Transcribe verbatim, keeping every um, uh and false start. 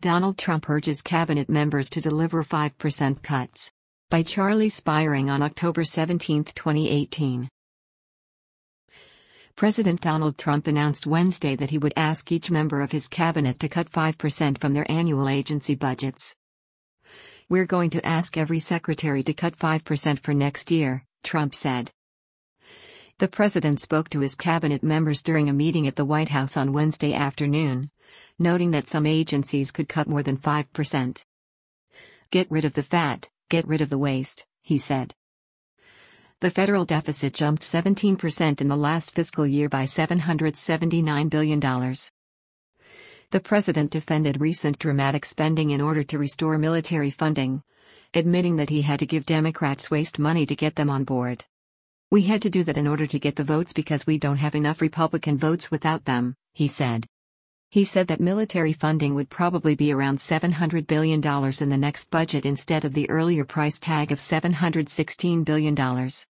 Donald Trump urges cabinet members to deliver five percent cuts. By Charlie Spiring on October seventeenth, twenty eighteen. President Donald Trump announced Wednesday that he would ask each member of his cabinet to cut five percent from their annual agency budgets. "We're going to ask every secretary to cut five percent for next year," Trump said. The president spoke to his cabinet members during a meeting at the White House on Wednesday afternoon, noting that some agencies could cut more than five percent. "Get rid of the fat, get rid of the waste," he said. The federal deficit jumped seventeen percent in the last fiscal year by seven hundred seventy-nine billion dollars. The president defended recent dramatic spending in order to restore military funding, admitting that he had to give Democrats waste money to get them on board. "We had to do that in order to get the votes because we don't have enough Republican votes without them," he said. He said that military funding would probably be around seven hundred billion dollars in the next budget instead of the earlier price tag of seven hundred sixteen billion dollars.